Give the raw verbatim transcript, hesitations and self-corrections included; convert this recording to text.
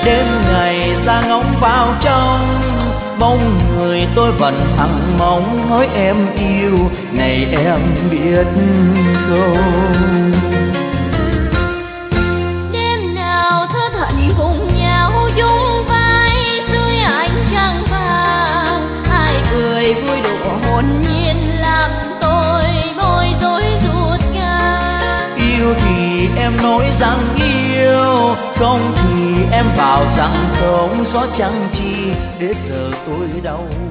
đêm ngày xa ngóng vào trong bóng người tôi vẫn thẳng mong hỡi em yêu này em biết không. Đêm nào thơ thận cùng nhau dung vai dưới ánh trăng vàng, hai cười vui đùa hồn nhiên làm tôi bối rối ruột gan. Yêu thì em nói rằng yêu, không thì em bảo rằng không, xót chẳng chi để giờ tôi đau.